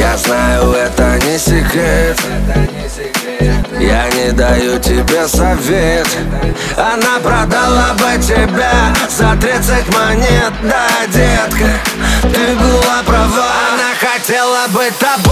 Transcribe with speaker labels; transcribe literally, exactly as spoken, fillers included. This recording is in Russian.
Speaker 1: Я знаю, это не секрет. Я не даю тебе совет. Она продала бы тебя за тридцать монет. Да, детка, ты была права. Она хотела быть тобой.